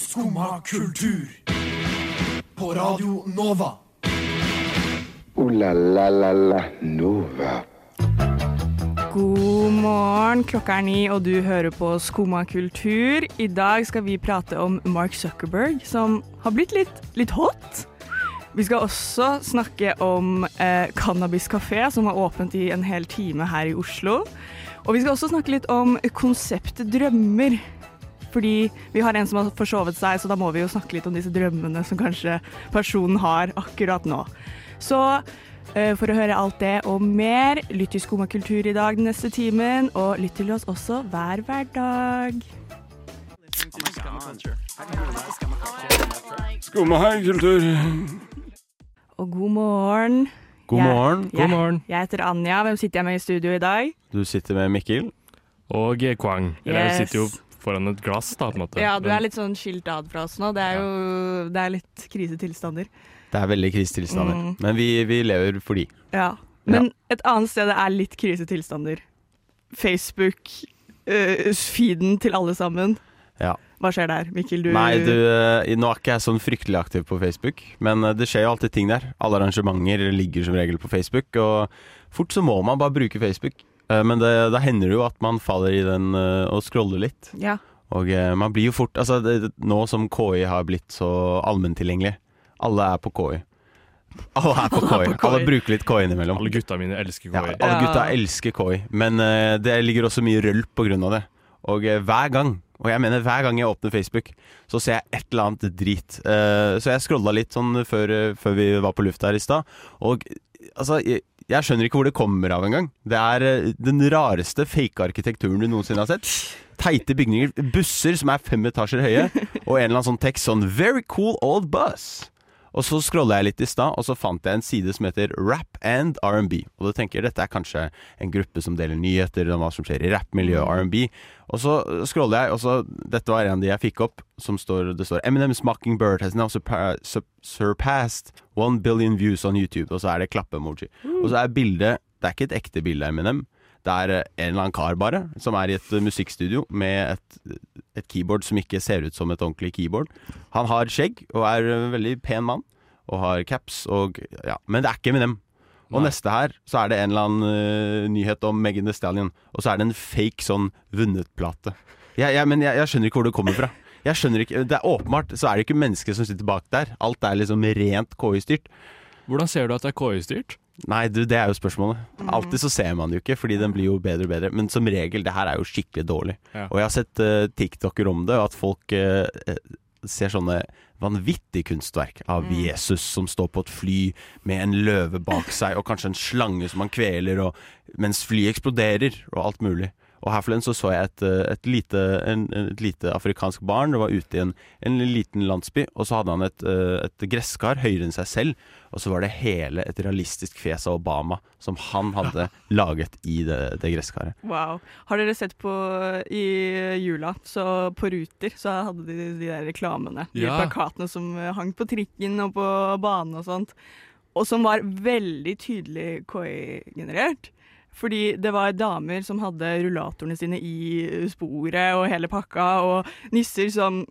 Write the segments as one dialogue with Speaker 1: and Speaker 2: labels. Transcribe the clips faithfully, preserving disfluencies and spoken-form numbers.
Speaker 1: Skumma kultur. På Radio Nova.
Speaker 2: Ooh la la la la Nova.
Speaker 3: God morgen, klokka er ni, og du hører på Skumma kultur. I dag skal vi prate om Mark Zuckerberg, som har blitt litt, litt hot. Vi skal også snakke om eh, Cannabis Café, som har åpent i en hel time her i Oslo. Og vi skal også snakke litt om konseptet drømmer. Fordi vi har en som har forsovet seg, så da må vi jo snakke litt om disse drømmene som kanskje personen har akkurat nå. Så uh, for å høre alt det og mer, lytt til Skumma kultur i dag den neste timen, og lytt til oss også hver hverdag.
Speaker 4: Skumma kultur.
Speaker 3: Og god morgen.
Speaker 4: God morgen.
Speaker 3: Jeg,
Speaker 4: God morgen.
Speaker 3: Jeg, jeg heter Anja. Hvem sitter jeg med i studio i dag?
Speaker 4: Du sitter med Mikkel.
Speaker 5: Og Kwang.
Speaker 3: Yes.
Speaker 5: Jeg sitter jo foran et glass da, på en måte.
Speaker 3: Ja, du er litt sånn skilt ad fra oss nå. Det er jo det er litt krisetilstander.
Speaker 4: Det er veldig krisetilstander, mm. men vi, vi lever for de.
Speaker 3: Ja, men
Speaker 4: ja.
Speaker 3: Et annet sted er litt krisetilstander. Facebook, uh, feeden til alle sammen.
Speaker 4: Ja.
Speaker 3: Hva skjer der, Mikkel? Du...
Speaker 4: Nei, du, nå er ikke jeg sånn fryktelig aktiv på Facebook, men det skjer jo alltid ting der. Alle arrangementer ligger som regel på Facebook, og fort så må man bare bruke Facebook. Men det, da hender det jo at man faller i den og scroller litt.
Speaker 3: Ja.
Speaker 4: Og man blir jo fort, altså det, nå som K I har blitt så allmenntilgjengelig, alle er på K I. Alle er på K I. Alle bruker litt K I innimellom.
Speaker 5: Alle gutta mine elsker K I.
Speaker 4: Ja, alle gutta elsker K I, men uh, det ligger også mye rølp på grunn av det. Og uh, hver gang, og jeg mener hver gang jeg åpner Facebook, så ser jeg et eller annet drit. Uh, så jeg scrollet litt sånn før, uh, før vi var på lufta her i sted, og altså... Jeg, Jeg skjønner ikke hvor det kommer av en gang. Det er uh, den rareste fake-arkitekturen du noensinne har sett. Teite bygninger, busser som er fem etasjer høye, og en eller annen sånn tekst sånn «Very cool old bus». Og så scrollet jeg litt i sted, og så fant jeg en side som heter Rap and R and B. Og da tenker jeg, dette er kanskje en gruppe som deler nyheter om hva som skjer i rap-miljø og R and B. Og så scrollet jeg, og så, dette var en av de jeg fikk opp, som står, det står Eminem's Mockingbird has now surpa surpassed one billion views on YouTube. Og så er det klappe-emoji. Mm. Og så er bildet, det er ikke et ekte bilde av Eminem, det er en eller annen kar bare, som er i et musikkstudio med et, et keyboard som ikke ser ut som et ordentlig keyboard. Han har skjegg og er en veldig pen mann, og har caps, og, ja, men det er ikke Eminem. Og Nei. Neste her, så er det en eller annen uh, nyhet om Megan Thee Stallion, og så er det en fake sånn vunnet-plate. Jeg, jeg, men jeg, jeg skjønner ikke hvor det kommer fra. Jeg skjønner ikke, det er åpenbart, så er det ikke mennesker som sitter bak der. Alt er liksom rent K I-styrt.
Speaker 5: Hvordan ser du at det er K I-styrt?
Speaker 4: Nei, du, det er jo spørsmålet. Alltid så ser man det jo ikke, fordi den blir jo bedre og bedre. Men som regel, det her er jo skikkelig dårlig. Ja. Og jeg har sett uh, TikToker om det, og at folk uh, ser sånne vanvittige kunstverk av mm. Jesus som står på et fly med en løve bak seg, og kanskje en slange som han kveler, og, mens flyet eksploderer, og alt mulig. Og her forleden så så jeg et, et, lite, en, et lite afrikansk barn. Det var ute i en, en liten landsby, og så hadde han et, et gresskar høyere enn seg selv, og så var det hele et realistisk fjes av Obama som han hadde laget i det, det gresskaret.
Speaker 3: Wow. Har dere sett på i jula, så på Ruter, så hadde de de der reklamene, de ja. plakatene som hang på trikken og på banen og sånt, og som var veldig tydelig K I-generert. Fordi det var damer som hadde rullatorene sine i sporet og hele pakka, og nisser som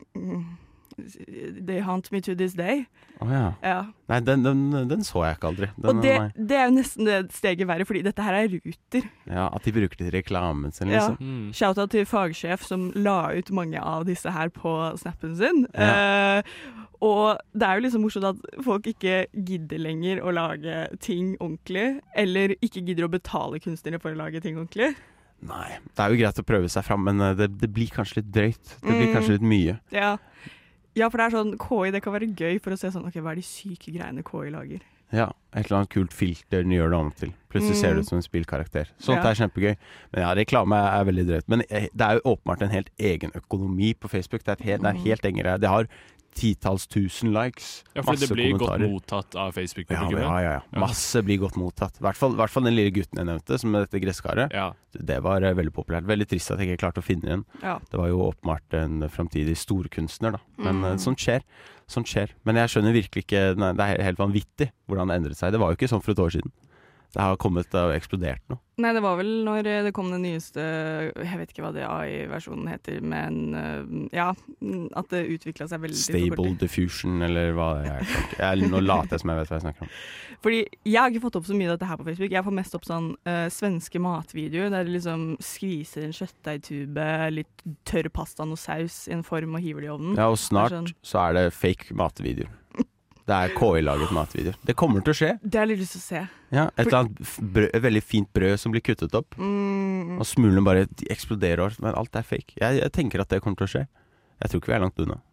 Speaker 3: They haunt me to this day.
Speaker 4: Å oh, ja.
Speaker 3: ja.
Speaker 4: Nei, den, den, den så jeg ikke aldri. Den,
Speaker 3: og det, det er jo nesten det steget verre, fordi dette her er Ruter.
Speaker 4: Ja, at de bruker det til reklamen sin, liksom.
Speaker 3: Ja. Mm. Shoutout til fagsjef som la ut mange av disse her på snappen sin. Ja. Uh, og det er jo liksom morsomt at folk ikke gidder lenger å lage ting ordentlig, eller ikke gidder å betale kunstnere for å lage ting ordentlig.
Speaker 4: Nei, det er jo greit å prøve seg fram, men det, det blir kanskje litt drøyt. Det blir mm. kanskje litt mye.
Speaker 3: Ja. ja, for det er sånn, K I, det kan være gøy for å se sånn, ok, hva er de syke greiene K I lager?
Speaker 4: Ja, et eller annet kult filter den gjør det om til. Plutselig mm. ser det ut som en spillkarakter. Sånt ja. er kjempegøy. Men ja, reklame er, er veldig drøyt. Men det er jo åpenbart en helt egen økonomi på Facebook. Det er, helt, det er helt egen greie. Det har titalls tusen likes.
Speaker 5: Ja, for det blir godt mottatt av Facebook.
Speaker 4: Ja, ja, ja, ja. Masse blir godt mottatt. I hvert fall, hvert fall den lille gutten jeg nevnte, som med dette gresskaret. Ja. Det var uh, veldig populært. Veldig trist at jeg ikke klarte å finne den. Ja. Det var jo åpenbart en fremtidig storkunstner, da. Men mm. uh, sånt skjer. Sånt skjer. Men jeg skjønner virkelig ikke, nei, det er helt vanvittig hvordan det endret seg. Det var jo ikke sånn for et år siden. det har kommet og eksplodert nå.
Speaker 3: Nei, det var vel når det kom den nyeste, jeg vet ikke hva det A I-versjonen heter, men ja, at det utviklet seg veldig
Speaker 4: Stable diffusion, eller hva det er. Jeg, nå later jeg som jeg vet hva jeg snakker om.
Speaker 3: Fordi jeg har ikke fått opp så mye av dette her på Facebook. Jeg får mest opp sånn uh, svenske matvideoer, der de liksom skviser en kjøttdeigtube, litt tørr pasta og saus i en form og hiver det i ovnen.
Speaker 4: Ja, og snart
Speaker 3: sånn.
Speaker 4: Så er det fake matvideoer. Det er K I-laget matvideoer. Det kommer til å skje.
Speaker 3: Det har jeg litt lyst til å se.
Speaker 4: Ja, et eller annet brød, et veldig fint brød som blir kuttet opp.
Speaker 3: Mm.
Speaker 4: Og smulene bare eksploderer, men alt er fake. Jeg, jeg tenker at det kommer til å skje. Jeg tror ikke vi er langt unna.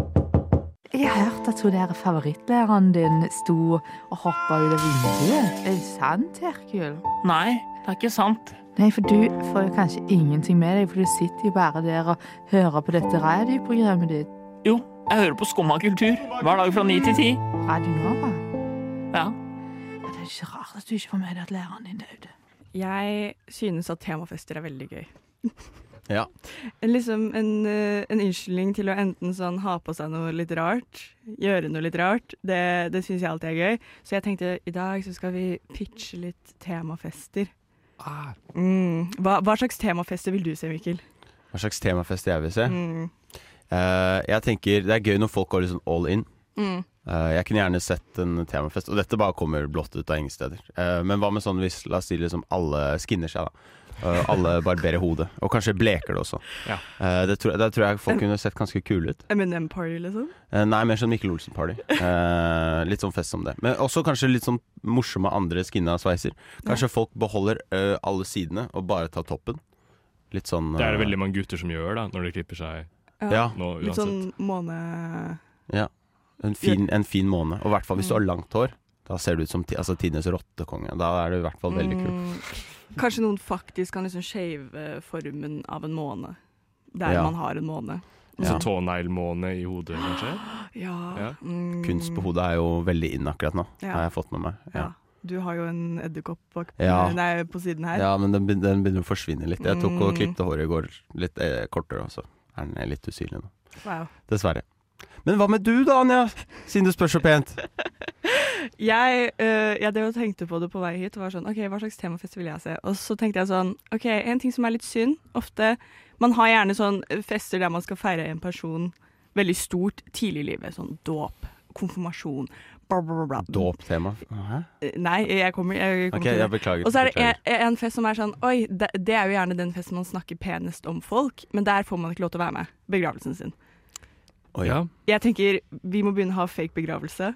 Speaker 6: Jeg har hørt at hun der favorittlæreren din sto og hoppet ut av vinduet. Er det sant, Herkul?
Speaker 7: Nei, det er ikke sant.
Speaker 6: Nei, for du får jo kanskje ingenting med deg, for du sitter jo bare der og hører på dette radioprogrammet ditt.
Speaker 7: Jo, jeg hører på Skumma kultur hver dag fra ni til ti.
Speaker 6: Radio Nova?
Speaker 7: Ja.
Speaker 6: Det er ikke rart at du ikke får med deg at læreren din døde.
Speaker 3: Jeg synes at temafester er veldig gøy.
Speaker 4: Ja.
Speaker 3: En, liksom en, en unnskyldning til å enten sånn ha på seg noe litt rart, gjøre noe litt rart, det, det synes jeg alltid er gøy. Så jeg tenkte, i dag så skal vi pitche litt temafester.
Speaker 4: Ah.
Speaker 3: Mm. Hva, hva slags temafester vil du se, Mikkel?
Speaker 4: Hva slags temafest jeg vil se?
Speaker 3: Mm.
Speaker 4: Uh, jeg tenker det er gøy når folk går litt sånn all in.
Speaker 3: Mm.
Speaker 4: Uh, jeg kunne gjerne sett en temafest, og dette bare kommer blått ut av ingen steder. Uh, men hva med sånn hvis, la oss si liksom alle skinner seg da. Uh, alle barberer hodet, og kanskje bleker det også.
Speaker 5: Ja.
Speaker 4: Uh, det, tror, det tror jeg folk kunne sett ganske kule ut.
Speaker 3: M and M-party liksom?
Speaker 4: Uh, nei, mer sånn Mikkel Olsen-party. Uh, litt sånn fest som det. Men også kanskje litt sånn morsomme andre skinna sveiser. Kanskje ja. Folk beholder uh, alle sidene og bare tar toppen. Litt sånn uh,
Speaker 5: Det er det veldig mange gutter som gjør da, når de klipper seg.
Speaker 4: Ja,
Speaker 5: nå,
Speaker 3: litt sånn måne...
Speaker 4: Ja, en fin, en fin måne. Og i hvert fall hvis du har langt hår, da ser du ut som altså, tidenes rottekonge. Da er det i hvert fall veldig kult.
Speaker 3: Mm, kanskje noen faktisk kan liksom shave formen av en måne. Der
Speaker 4: ja.
Speaker 3: Man har en måne.
Speaker 5: Ja. Så tåneglmåne i hodet, kanskje?
Speaker 3: Ja.
Speaker 5: ja.
Speaker 3: Mm.
Speaker 4: Kunst på hodet er jo veldig inn akkurat nå,
Speaker 3: ja.
Speaker 4: har jeg fått med meg. Ja.
Speaker 3: Ja. Du har jo en edderkopp bak
Speaker 4: ja.
Speaker 3: Nei, på siden her.
Speaker 4: Ja, men den, den begynner å forsvinne litt. Jeg tok og
Speaker 3: Mm.
Speaker 4: klippte håret i går litt eh, kortere, og så er den litt usynlig nå.
Speaker 3: Wow.
Speaker 4: Dessverre. Men hva med du da, Anja? Siden du spør så pent.
Speaker 3: jeg, uh, jeg det og tenkte på det på vei hit, var sånn, ok, hva slags temafest vil jeg se? Og så tenkte jeg sånn, ok, en ting som er litt synd, ofte, man har gjerne sånn fester der man skal feire en person veldig stort tidlig i livet, sånn dåp, konfirmasjon, blablabla.
Speaker 4: Dåp-tema? Hæ?
Speaker 3: Nei, jeg kommer, jeg kommer
Speaker 4: Ok,
Speaker 3: til det.
Speaker 4: jeg beklager.
Speaker 3: Og så er det en,
Speaker 4: beklager.
Speaker 3: en fest som er sånn, oi, det, det er jo gjerne den festen man snakker penest om folk, men der får man ikke lov til å være med, begravelsen sin.
Speaker 4: Oi, ja.
Speaker 3: Jeg tenker, vi må begynne å ha fake begravelse.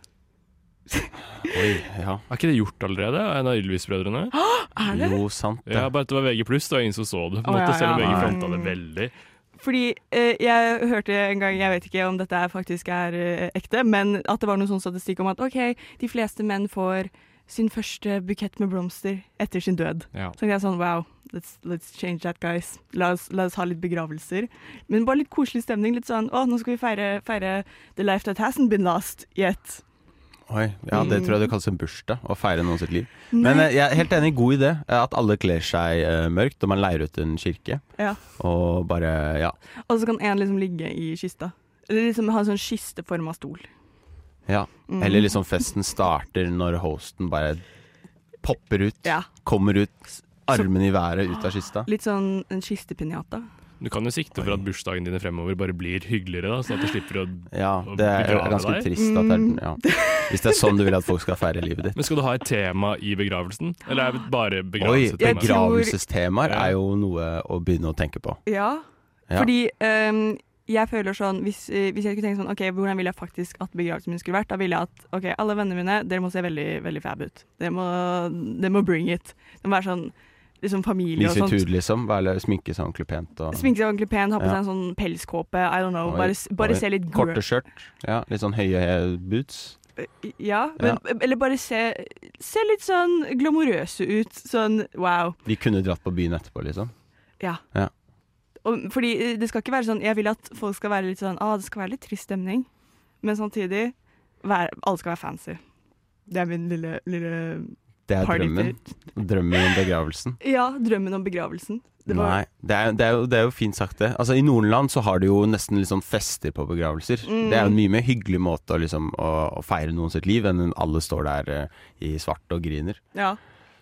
Speaker 4: Oi, ja.
Speaker 5: Er ikke det gjort allerede? En av Ylvis-brødrene?
Speaker 3: Er det?
Speaker 4: Jo, sant det.
Speaker 5: Ja, bare at det var V G pluss, det var ingen som så det. På en
Speaker 3: Å,
Speaker 5: måte,
Speaker 3: ja,
Speaker 5: selv om
Speaker 3: ja.
Speaker 5: V G fronta det veldig.
Speaker 3: Fordi eh, jeg hørte en gang, jeg vet ikke om dette er faktisk er eh, ekte, men at det var noen sånn statistikk om at ok, de fleste menn får sin første bukett med blomster etter sin død.
Speaker 5: Ja.
Speaker 3: Så jeg er sånn, wow, let's, let's change that, guys. La oss, la oss ha litt begravelser. Men bare litt koselig stemning, litt sånn, å, nå skal vi feire, feire the life that hasn't been lost yet.
Speaker 4: Oi, ja, det tror jeg det kalles en bursdag, å feire noen sitt liv.
Speaker 3: Nei.
Speaker 4: Men eh, jeg er helt enig, god idé, eh, at alle kler seg eh, mørkt, og man leier ut en kirke,
Speaker 3: Ja.
Speaker 4: og bare, ja.
Speaker 3: Og så kan en liksom ligge i kista. Eller liksom ha en sånn kisteform av stol.
Speaker 4: Ja,
Speaker 3: Mm.
Speaker 4: eller liksom festen starter når hosten bare popper ut,
Speaker 3: Ja.
Speaker 4: kommer ut, armen i været ut av kista.
Speaker 3: Litt sånn en kistepinjata.
Speaker 5: Du kan jo sikte for at bursdagen dine fremover bare blir hyggeligere, da, sånn at du slipper å
Speaker 4: Ja,
Speaker 5: å
Speaker 4: det er
Speaker 5: begrave
Speaker 4: ganske
Speaker 5: deg.
Speaker 4: trist at det er, ja. Hvis det er sånn du vil at folk skal feire livet ditt.
Speaker 5: Men skal du ha et tema i begravelsen? Eller er det bare
Speaker 4: Oi,
Speaker 5: begravelsetema?
Speaker 3: Jeg tror-
Speaker 4: begravelsestemaer
Speaker 5: Ja.
Speaker 4: er jo noe å begynne å tenke på.
Speaker 3: Ja,
Speaker 4: Ja.
Speaker 3: fordi ehm, jeg føler sånn, hvis, eh, hvis jeg skulle tenke sånn, ok, hvordan vil jeg faktisk at begravelsen min skulle vært? Da vil jeg at, ok, alle vennene mine, dere må se veldig, veldig fab ut. Dere må, dere må bring it. Det må være sånn, liksom familie og
Speaker 4: Vise
Speaker 3: sånt.
Speaker 4: ut hud, liksom. Være sminke seg ordentlig pent. Og
Speaker 3: Sminke seg ordentlig pen, ha på
Speaker 4: Ja.
Speaker 3: seg en sånn pelskåpe, I don't know,
Speaker 4: Oi,
Speaker 3: bare, s- bare
Speaker 4: oi.
Speaker 3: se litt
Speaker 4: korte
Speaker 3: grø-
Speaker 4: skjørt. Ja, litt sånn høye he- boots.
Speaker 3: Ja, men, eller bare se, se litt sånn glamorøse ut, sånn, wow.
Speaker 4: Vi kunne dratt på byen etterpå, liksom.
Speaker 3: Ja.
Speaker 4: Ja.
Speaker 3: Og, fordi det skal ikke være sånn, jeg vil at folk skal være litt sånn, ah, det skal være litt trist stemning, men samtidig, være, alle skal være fancy. Det er min lille, lille
Speaker 4: Det er
Speaker 3: party
Speaker 4: drømmen.
Speaker 3: fit.
Speaker 4: Drømmen om begravelsen.
Speaker 3: Ja, drømmen om begravelsen. Det var,
Speaker 4: Nei, det er, det, er jo, det er jo fint sagt det. Altså I noen land så har de jo nesten litt sånn fester på begravelser.
Speaker 3: Mm.
Speaker 4: Det er jo en mye mer hyggelig måte å, liksom, å, å feire noen sitt liv enn alle står der eh, i svart og griner.
Speaker 3: ja.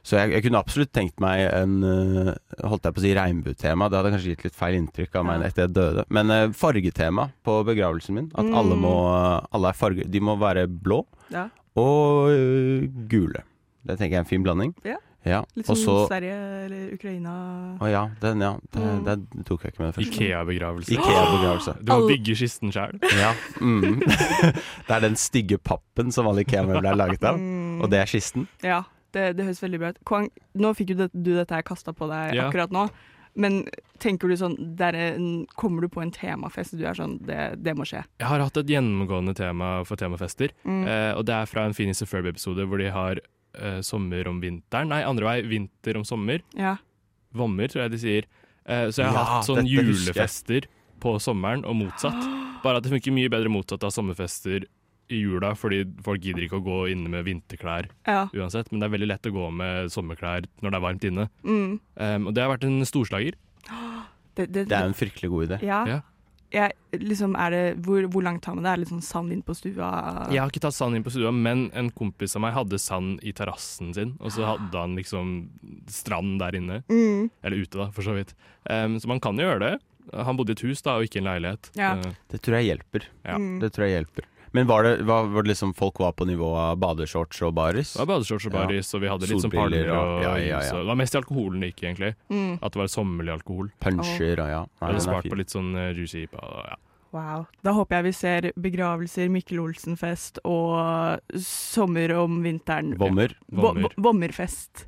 Speaker 4: Så jeg, jeg kunne absolutt tenkt meg en, uh, holdt jeg på å si, regnbuetema. Det hadde kanskje gitt litt feil inntrykk av meg
Speaker 3: Ja.
Speaker 4: etter jeg døde. Men uh, fargetema på begravelsen min. At
Speaker 3: Mm.
Speaker 4: alle må, uh, alle er farge, de må være blå
Speaker 3: Ja.
Speaker 4: og uh, gule. Det tenker jeg er en fin blanding.
Speaker 3: Ja.
Speaker 4: Ja.
Speaker 3: Litt
Speaker 4: Og
Speaker 3: sånn
Speaker 4: så,
Speaker 3: Sverige eller Ukraina.
Speaker 4: å ja, den, ja. Det,
Speaker 3: Mm.
Speaker 4: det tok jeg ikke med det første.
Speaker 5: Ikea-begravelse.
Speaker 4: Ikea-begravelse.
Speaker 5: Du må
Speaker 3: Alle-
Speaker 5: bygge kisten selv.
Speaker 4: Ja. Mm. Det er den stygge pappen som alle Ikea-møbler er laget av.
Speaker 3: Mm.
Speaker 4: Og det er kisten.
Speaker 3: Ja, det, det høres veldig bra ut. Kwang, nå fikk jo det, du dette her kastet på deg
Speaker 5: Ja.
Speaker 3: akkurat nå, men tenker du sånn, der er en, kommer du på en temafest, du er sånn, det, det må skje.
Speaker 5: Jeg har hatt et gjennomgående tema for temafester,
Speaker 3: Mm.
Speaker 5: eh, og det er fra en Phineas og Ferb-episode hvor de har eh, sommer om vinteren. Nei, andre vei, vinter om sommer.
Speaker 3: Ja.
Speaker 5: Vommer, tror jeg de sier. Eh, så jeg har
Speaker 4: Ja,
Speaker 5: hatt sånn
Speaker 4: dette husker jeg.
Speaker 5: julefester på sommeren, og motsatt. Bare at det funker mye bedre motsatt av sommerfester i jula, fordi folk gidder ikke å gå inne med vinterklær
Speaker 3: Ja.
Speaker 5: uansett, men det er veldig lett å gå med sommerklær når det er varmt inne.
Speaker 3: Mm.
Speaker 5: Um, og det har vært en storslager.
Speaker 3: Det, det,
Speaker 4: Det er en fryktelig god idé.
Speaker 3: ja.
Speaker 5: Ja.
Speaker 3: Jeg, liksom, er det, hvor, hvor langt tar man det? Er det litt sånn sand inn på stua?
Speaker 5: Jeg har ikke tatt sand inn på stua, men en kompis av meg hadde sand i terrassen sin, og så hadde han liksom strand der inne.
Speaker 3: Mm.
Speaker 5: Eller ute, da, for så vidt. Um, så man kan jo gjøre det. Han bodde i et hus, da, og ikke i en leilighet.
Speaker 3: Ja.
Speaker 5: Uh,
Speaker 4: Det tror jeg hjelper.
Speaker 5: Ja.
Speaker 3: Mm.
Speaker 4: Det tror jeg hjelper. Men var det, var, var det liksom folk var på nivå av badeshorts og baris?
Speaker 5: det var badeshorts og baris, og vi hadde litt sånn
Speaker 4: Solbriller
Speaker 5: palmer.
Speaker 4: og-
Speaker 5: Og,
Speaker 4: ja, ja, ja.
Speaker 5: Så det var mest i alkoholen det gikk, egentlig.
Speaker 3: Mm.
Speaker 5: At det var sommerlig alkohol.
Speaker 4: Punsjer og ja. Nei,
Speaker 5: Jeg hadde
Speaker 4: den er
Speaker 5: spart
Speaker 4: fin.
Speaker 5: på litt sånn uh, juicy ipa. og Ja.
Speaker 3: Wow. Da håper jeg vi ser begravelser, Mikkel Olsen-fest og sommer om vinteren.
Speaker 4: Vommer.
Speaker 3: Vo-
Speaker 5: Vommer.
Speaker 3: vo- Vommerfest.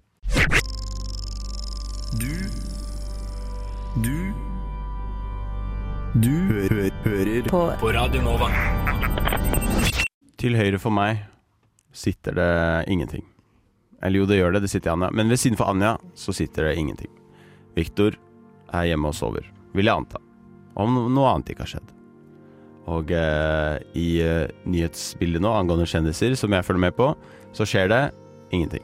Speaker 1: Du Du Du hø hø hører på, på Radio Nova.
Speaker 4: Til høyre for meg sitter det ingenting. Eller jo, det gjør det, det sitter Anja. Men ved siden for Anja så sitter det ingenting. Victor er hjemme og sover, vil jeg anta. Om no- noe annet ikke har skjedd. Og eh, i eh, nyhetsbildet nå angående kjendiser som jeg følger med på, så skjer det ingenting.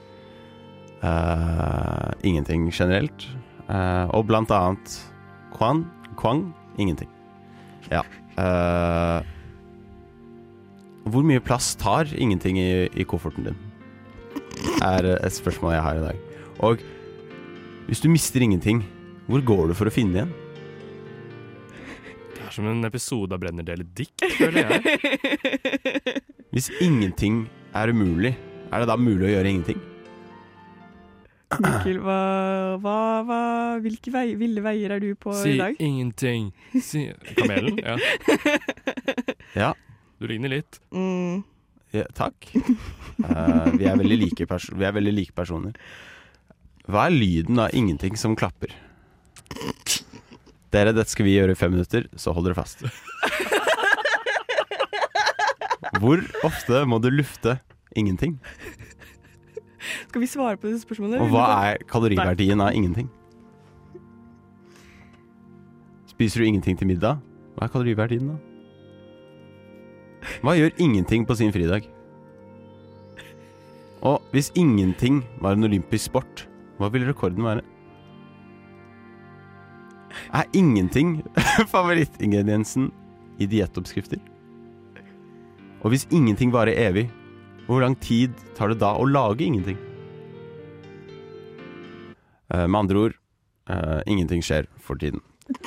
Speaker 4: Eh, ingenting generelt. Eh, og blant annet Kwan, Kwang, ingenting. Ja. Eh, hvor mye plass tar ingenting i, i kofferten din? Er et spørsmål jeg har i dag. Og hvis du mister ingenting, hvor går du for å finne det igjen?
Speaker 5: Det er som en episode av Brennerdel Dick, føler jeg.
Speaker 4: Hvis ingenting er umulig, er det da mulig å gjøre ingenting?
Speaker 3: Mikkel, hva, hva, hva, hvilke vei, ville veier er du på
Speaker 5: Si
Speaker 3: i dag?
Speaker 5: ingenting. Si Kamelen? Ja.
Speaker 4: Ja,
Speaker 5: Du ligner litt.
Speaker 3: Mm.
Speaker 4: ja takk. Eh, vi, er veldig like pers- vi er veldig like personer. Hva er lyden av ingenting som klapper? Dere, dette skal vi gjøre i fem minutter, så hold dere fast. Hvor ofte må du lufte ingenting?
Speaker 3: Skal vi svare på disse spørsmålene?
Speaker 4: Og hva er kaloriverdien av ingenting? Spiser du ingenting til middag? Hva er kaloriverdien da? Hva gjør ingenting på sin fridag? Og hvis ingenting var en olympisk sport, hva vil rekorden være? Er ingenting favorittingrediensen i diettoppskrifter? Og hvis ingenting varer evig, hvor lang tid tar det da å lage ingenting? Uh, med andre ord, uh, ingenting skjer for tiden.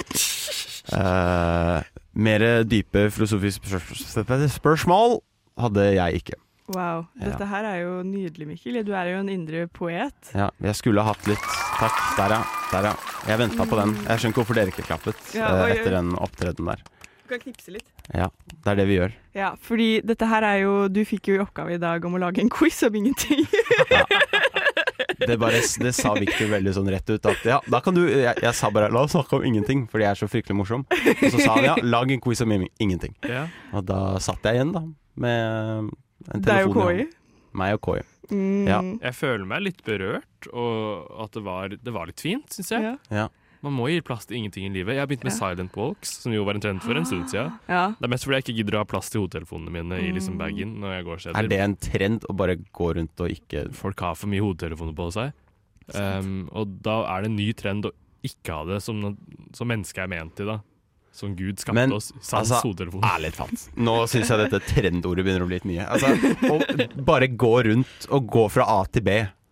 Speaker 4: Uh, mere dype filosofiske spørsmål hadde jeg ikke.
Speaker 3: Wow, dette her er jo nydelig, Mikkel. Du er jo en indre poet.
Speaker 4: Ja, jeg skulle ha hatt litt. Takk, der ja, der ja. Jeg ventet på den. Jeg skjønner ikke hvorfor dere ikke klappet
Speaker 3: Ja,
Speaker 4: uh,
Speaker 3: oi, oi.
Speaker 4: etter den opptreden der.
Speaker 3: Du kan knipse litt.
Speaker 4: Ja, det er det vi gjør.
Speaker 3: Ja, fordi dette her er jo, du fikk jo i oppgave i dag om å lage en quiz om ingenting.
Speaker 4: Det, bare, det sa Victor veldig sånn rett ut at ja, da kan du, jeg, jeg sa bare la oss snakke om ingenting, fordi jeg er så fryktelig morsom. Og så sa han ja, lag en quiz om ingenting.
Speaker 5: Ja.
Speaker 4: Og da satt jeg igjen da, med en
Speaker 3: Det er jo
Speaker 4: telefon i
Speaker 3: K I.
Speaker 4: hånden. Meg og K I.
Speaker 3: Mm.
Speaker 4: Ja.
Speaker 5: Jeg føler meg litt berørt, og at det var, det var litt fint, synes jeg.
Speaker 3: Ja.
Speaker 4: Ja.
Speaker 5: Man må gi plass til ingenting i livet. Jeg har begynt med
Speaker 3: Ja.
Speaker 5: Silent Walks, som jo var en trend for en stund siden.
Speaker 3: Ja.
Speaker 5: Det er mest fordi jeg ikke gidder å ha plass til hodetelefonene mine i liksom bagen når jeg går
Speaker 4: Er
Speaker 5: steder.
Speaker 4: det en trend å bare gå rundt og ikke
Speaker 5: Folk har for mye hodetelefoner på seg. Um, og da er det en ny trend å ikke ha det som, noe- som mennesket er ment til, da. Som Gud skapte
Speaker 4: Men,
Speaker 5: oss. Sans
Speaker 4: altså,
Speaker 5: hodetelefon.
Speaker 4: ærlig talt. Nå synes jeg dette trendordet begynner å bli litt mye. Altså, å bare gå rundt og gå fra A til B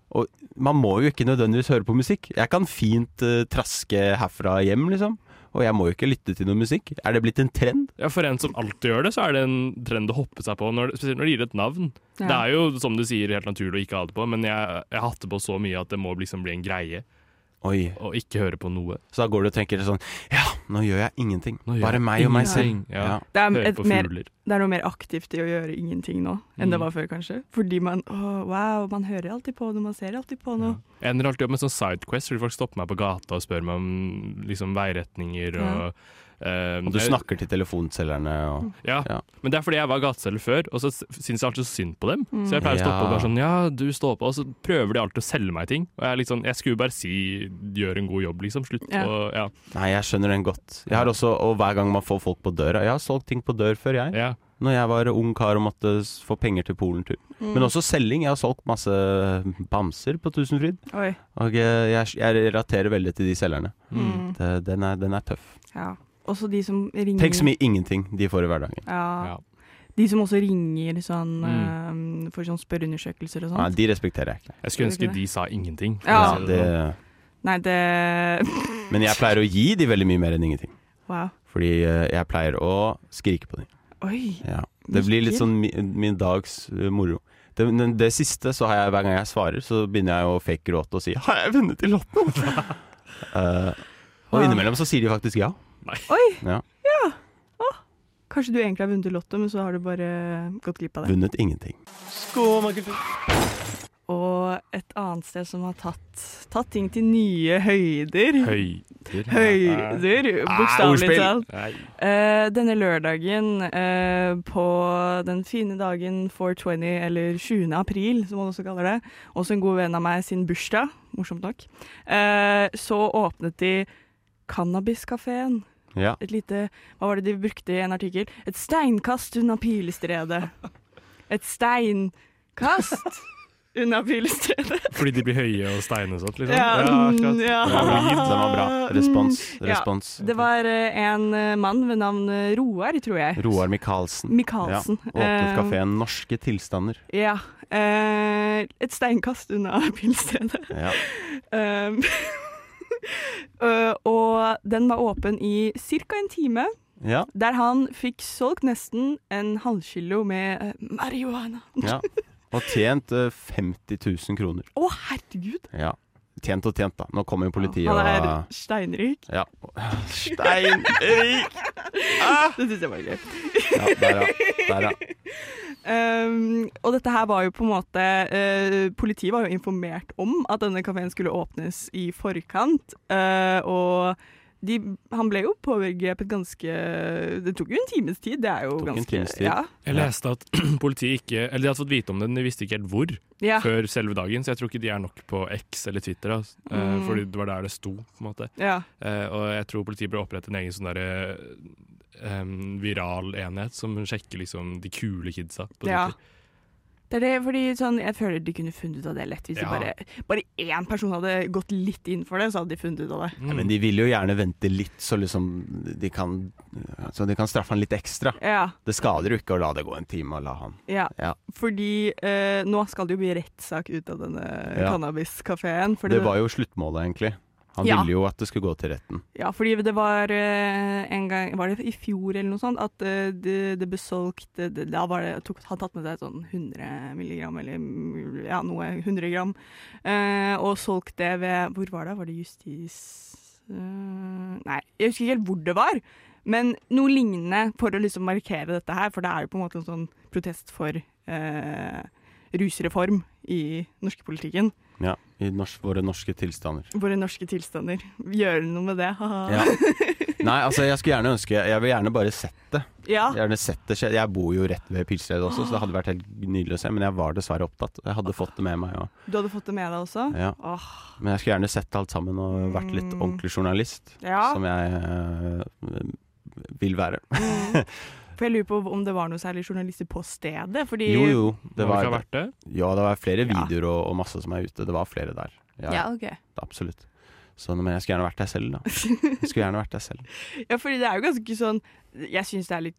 Speaker 4: Og man må jo ikke nødvendigvis høre på musikk. Jeg kan fint uh, traske herfra hjem, liksom. Og jeg må jo ikke lytte til noe musikk. Er det blitt en trend?
Speaker 5: Ja, for en som alltid gjør det, så er det en trend å hoppe seg på, når, spesielt når det gir et navn.
Speaker 3: Ja.
Speaker 5: Det er jo, som du sier, helt naturlig å ikke ha det på, men jeg, jeg har hatt det på så mye at det må liksom bli en greie.
Speaker 4: Oi.
Speaker 5: Og ikke høre på noe.
Speaker 4: Så da går du og tenker sånn, ja, nå gjør jeg ingenting.
Speaker 5: Nå gjør
Speaker 4: Bare
Speaker 5: jeg
Speaker 4: meg og meg selv.
Speaker 5: ingenting. Ja.
Speaker 4: Ja.
Speaker 3: Det er,
Speaker 5: Høre
Speaker 3: et
Speaker 5: på
Speaker 3: mer,
Speaker 5: fugler.
Speaker 3: det er noe mer aktivt i å gjøre ingenting nå enn
Speaker 5: Mm.
Speaker 3: det var før, kanskje. Fordi man åh, wow, man hører alltid på noe, man ser alltid på noe.
Speaker 5: Jeg ender alltid opp med sånn sidequest, fordi folk stopper meg på gata og spør meg om liksom, veiretninger og
Speaker 3: Ja.
Speaker 5: eh,
Speaker 4: Og du
Speaker 5: jeg-
Speaker 4: snakker til telefonselgerne og
Speaker 5: Ja.
Speaker 4: Ja.
Speaker 5: Men det er fordi jeg var gateselger før, og så s- syns jeg alltid så synd på dem. Så jeg pleier å stoppe
Speaker 4: Ja.
Speaker 5: og bare sånn, ja, du står på, og så prøver de alltid å selge meg ting. Og jeg er litt sånn, jeg skulle bare si, gjør en god jobb, liksom, slutt.
Speaker 3: Ja.
Speaker 5: Og, ja.
Speaker 4: Nei, jeg skjønner den godt. Jeg har også, og hver gang man får folk på døra, jeg har solgt ting på dør før jeg.
Speaker 5: Ja.
Speaker 4: Når jeg var ung kar og måtte s- få penger til Polentur.
Speaker 3: Mm.
Speaker 4: Men også selging. Jeg har solgt masse bamser på Tusenfryd.
Speaker 3: Oi.
Speaker 4: Og eh, jeg, jeg relaterer veldig til de selgerne.
Speaker 3: Mm.
Speaker 4: Det, den, er, den er tøff.
Speaker 3: Ja. Også de som ringer.
Speaker 4: Tenk så mye ingenting de får i hverdagen.
Speaker 3: Ja.
Speaker 5: Ja.
Speaker 3: De som også ringer sånn,
Speaker 5: Mm.
Speaker 3: eh, for sånn spørreundersøkelser og sånt.
Speaker 4: Nei, de respekterer jeg ikke.
Speaker 5: Jeg skulle
Speaker 3: Skal du
Speaker 5: ønske
Speaker 3: ikke
Speaker 5: de sa ingenting.
Speaker 3: Ja.
Speaker 5: For å si
Speaker 4: det,
Speaker 5: sånn.
Speaker 3: Nei, det
Speaker 4: men jeg pleier å gi de veldig mye mer enn ingenting.
Speaker 3: Wow.
Speaker 4: Fordi eh, jeg pleier å skrike på dem.
Speaker 3: Oi.
Speaker 4: Ja. Det blir litt
Speaker 3: Virkelig?
Speaker 4: sånn min, min dags uh, moro. Det, det, det siste, så har jeg hver gang jeg svarer, så begynner jeg å fake gråte og si 'Har jeg vunnet i Lotto?' uh, og innimellom så sier de faktisk ja.
Speaker 3: Oi.
Speaker 4: Ja.
Speaker 3: Ja. Åh. Kanskje du egentlig har vunnet i Lotto, men så har du bare gått glipp av det.
Speaker 4: Vunnet ingenting.
Speaker 3: Og et annet sted som har tatt, tatt ting til nye høyder.
Speaker 5: Høyder.
Speaker 3: Høyder, bokstavelig
Speaker 4: ordspill.
Speaker 3: talt.
Speaker 5: Nei.
Speaker 3: Eh, denne lørdagen, eh, på den fine dagen four twenty, eller tjuende april, som man også kaller det, også en god venn av meg sin bursdag, morsomt nok, eh, så åpnet de Cannabiskafeen.
Speaker 4: Ja.
Speaker 3: Et lite, hva var det de brukte i en artikkel? Et steinkast unna pilestredet. Et steinkast unna pilestredet.
Speaker 5: Fordi de blir høye og steinesått, liksom?
Speaker 3: Ja,
Speaker 5: akkurat.
Speaker 3: ja.
Speaker 4: Den var bra. Respons.
Speaker 3: Ja.
Speaker 4: Respons.
Speaker 3: Det var eh, en eh, mann ved navn eh, Roar, tror jeg.
Speaker 4: Roar Michaelsen.
Speaker 3: Michaelsen.
Speaker 4: Ja. Åpnet
Speaker 3: Eh,
Speaker 4: kafeen Norske Tilstander.
Speaker 3: Ja. Eh, et steinkast unna pilestredet.
Speaker 4: Ja.
Speaker 3: Um, øh, og den var åpen i ca. en time,
Speaker 4: Ja.
Speaker 3: der han fikk solgt nesten en halvkilo med eh, marihuana.
Speaker 4: ja. Og tjent uh, femti tusen kroner.
Speaker 3: Å, herregud!
Speaker 4: Ja. Tjent og tjent, da. Nå kommer jo politiet
Speaker 3: Han er
Speaker 4: og
Speaker 3: steinrik.
Speaker 4: Ja. Steinrik!
Speaker 3: Det syns jeg var gøy.
Speaker 4: Ja, der, ja. Der, ja.
Speaker 3: Um, og dette her var jo på en måte uh, Politiet var jo informert om at denne kafeen skulle åpnes i forkant. Uh, og de, han ble jo pågrepet ganske Det tok jo en times tid. Det er jo
Speaker 4: Tok en
Speaker 3: ganske
Speaker 4: times tid.
Speaker 3: Ja.
Speaker 5: Jeg leste at politiet ikke Eller de hadde fått vite om det, men de visste ikke helt hvor
Speaker 3: Ja.
Speaker 5: før selve dagen, så jeg tror ikke de er nok på X eller Twitter. Altså. Eh,
Speaker 3: Mm.
Speaker 5: fordi det var der det sto, på en måte.
Speaker 3: ja.
Speaker 5: Eh, og jeg tror politiet bør opprette en egen sånn derre em, viral enhet som sjekker liksom de kule kidsa på
Speaker 3: Ja.
Speaker 5: Twitter.
Speaker 3: Det er det, fordi sånn, jeg føler de kunne funnet ut av det lett. Hvis
Speaker 5: Ja.
Speaker 3: de bare, bare én person hadde gått litt inn for det, så hadde de funnet ut av det.
Speaker 5: Mm.
Speaker 4: Ja, men de vil jo gjerne vente litt, så liksom de kan, så de kan straffe han litt ekstra.
Speaker 3: Ja,
Speaker 4: Det skader jo ikke å la det gå en time og la han
Speaker 3: ja.
Speaker 4: Ja.
Speaker 3: Fordi eh, nå skal det jo bli rettssak ut av denne
Speaker 4: Ja.
Speaker 3: cannabiskafeen. fordi
Speaker 4: Det var jo sluttmålet, egentlig. Han
Speaker 3: Ja.
Speaker 4: ville jo at det skulle gå til retten.
Speaker 3: Ja, fordi det var eh, en gang Var det i fjor eller noe sånt at eh, det, det ble solgt det, det- Da var det tok, hadde tatt med seg sånn hundre milligram, eller mm, ja, noe hundre gram, eh, og solgt det ved Hvor var det? Var det justis... eh, nei, jeg husker ikke helt hvor det var. Men noe lignende for å liksom markere dette her, for det er jo på en måte en sånn protest for eh, rusreform i norske politikken.
Speaker 4: Ja, I norsk, våre norske tilstander.
Speaker 3: Våre norske tilstander. Gjøre noe med det. haha.
Speaker 4: Ja. Nei, altså jeg skulle gjerne ønske Jeg vil gjerne bare sett det.
Speaker 3: Ja.
Speaker 4: Gjerne sett det skje. Jeg bor jo rett ved Pilstredet også, så det hadde vært helt nydelig å se. Men jeg var dessverre opptatt. Jeg hadde fått det med meg. Og,
Speaker 3: Du hadde fått det med deg også?
Speaker 4: ja.
Speaker 3: Åh,
Speaker 4: Men jeg skulle gjerne sett alt sammen og vært litt
Speaker 3: Mm.
Speaker 4: ordentlig journalist.
Speaker 3: ja.
Speaker 4: Som jeg eh, vil være.
Speaker 3: Mm. For jeg lurer på om det var noe særlig journalister på stedet, fordi
Speaker 4: Jo, jo. Det
Speaker 5: Må
Speaker 4: var,
Speaker 5: ikke ha vært det?
Speaker 4: ja, det var flere
Speaker 3: Ja.
Speaker 4: videoer og, og masse som er ute. Det var flere der. Ja,
Speaker 3: Ja, ok.
Speaker 4: absolutt. Så, men jeg skulle gjerne vært der selv, da. Jeg skulle gjerne vært der selv.
Speaker 3: Ja, fordi det er jo ganske sånn Jeg syns det er litt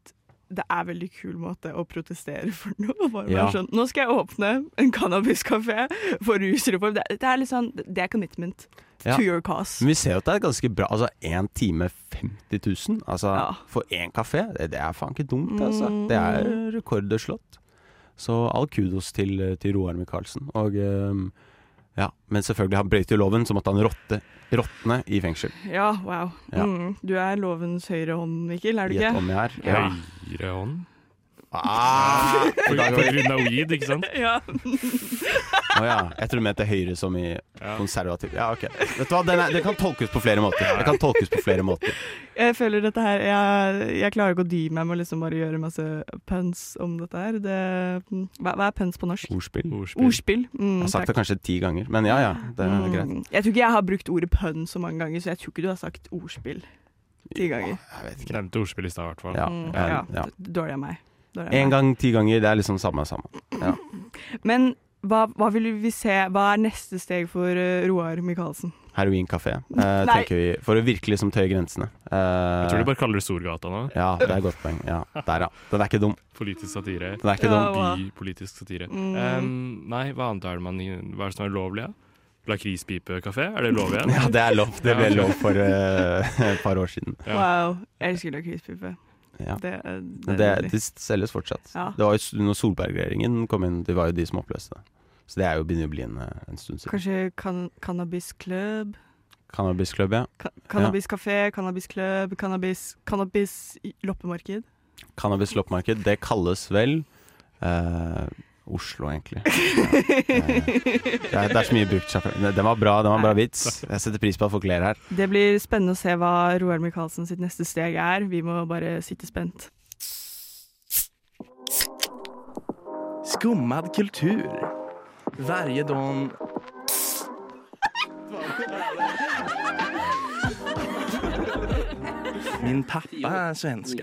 Speaker 3: det er veldig kul måte å protestere for noe. Bare
Speaker 4: Ja.
Speaker 3: være sånn, nå skal jeg åpne en cannabiskafé for rusreform. Det, det er litt sånn, det er commitment
Speaker 4: Ja.
Speaker 3: to your cause.
Speaker 4: Men vi ser jo at det er ganske bra. Altså én time femti tusen. Altså
Speaker 3: Ja.
Speaker 4: for én kafé, det, det er faen ikke dumt, altså.
Speaker 3: Mm.
Speaker 4: Det er rekorder slått. Så all kudos til, til Roar Michaelsen. Og um, ja, men selvfølgelig, han brøt jo loven, så måtte han rotte, råtne i fengsel.
Speaker 3: Ja, wow.
Speaker 4: Ja.
Speaker 3: Mm. Du er lovens høyre hånd, Mikkel, er du
Speaker 4: Gjett
Speaker 3: ikke?
Speaker 4: om jeg er. Ja.
Speaker 5: Høyre hånd.
Speaker 4: Ah,
Speaker 5: På, på grunn av weed, ikke sant?
Speaker 3: Ja.
Speaker 4: Å ja. Jeg tror du mente høyre som i
Speaker 5: Ja.
Speaker 4: konservativ. Ja, ok. Vet du hva, den, er, den kan tolkes på flere måter. Det kan tolkes på flere måter.
Speaker 3: Jeg føler dette her Jeg, jeg klarer ikke å dy meg med å liksom bare gjøre masse puns om dette her. Det, hva, hva er puns på norsk?
Speaker 4: Ordspill.
Speaker 5: Ordspill.
Speaker 3: Ordspill. Mm,
Speaker 4: Jeg har sagt
Speaker 3: takk.
Speaker 4: det kanskje ti ganger, men ja ja, det er
Speaker 3: Mm.
Speaker 4: greit.
Speaker 3: Jeg tror ikke jeg har brukt ordet pønn så mange ganger, så jeg tror ikke du har sagt ordspill ti ganger.
Speaker 4: Jeg vet ikke.
Speaker 5: Nevnte ordspill i stad, i hvert fall.
Speaker 4: Ja,
Speaker 3: Mm,
Speaker 4: ja,
Speaker 3: ja.
Speaker 4: ja.
Speaker 3: d- Dårlig av meg. Dårlig av
Speaker 4: En
Speaker 3: meg.
Speaker 4: gang, ti ganger, det er liksom samme samme. Ja.
Speaker 3: Men hva, hva vil vi se? Hva er neste steg for uh, Roar Michaelsen?
Speaker 4: Heroinkafé, eh,
Speaker 3: Nei.
Speaker 4: tenker vi. For å virkelig liksom tøye grensene. Eh,
Speaker 5: Jeg tror de bare kaller det Storgata nå.
Speaker 4: Ja, det er et godt poeng. Ja, der, ja. Den er ikke dum.
Speaker 5: Politisk satire.
Speaker 4: Den er ikke
Speaker 3: Ja,
Speaker 4: dum.
Speaker 3: hva?
Speaker 5: Bypolitisk satire.
Speaker 3: Mm.
Speaker 5: Um, nei, hva annet er det man Hva er det som er lovlig? Ja? Lakrispipekafé, er det lov igjen?
Speaker 4: Ja, det er lov. Det ble lov for eh, et par år siden.
Speaker 5: Ja.
Speaker 3: Wow, jeg elsker lakrispipe.
Speaker 4: Ja.
Speaker 3: Det, er- det,
Speaker 4: Men
Speaker 3: er
Speaker 4: det,
Speaker 3: nydelig.
Speaker 4: det selges fortsatt.
Speaker 3: Ja.
Speaker 4: Det var jo s- når Solberg-regjeringen kom inn, det var jo de som oppløste det. Så det er jo begynner å bli en, eh, en stund siden.
Speaker 3: Kanskje kan, cannabisklubb?
Speaker 4: Cannabisklubb, ja.
Speaker 3: Ka cannabiskafé, cannabisklubb, cannabis, cannabis i loppemarked?
Speaker 4: Cannabis loppemarked, det kalles vel eh, Oslo, egentlig. Ja. Eh, det, er, det er så mye brukt sjakker. Den var bra, den var bra vits. Jeg setter pris på at folk ler her.
Speaker 3: Det blir spennende å se hva Roar Michaelsen sitt neste steg er. Vi må bare sitte spent.
Speaker 1: Skummad kultur. Varje dag. Min pappa är svenska.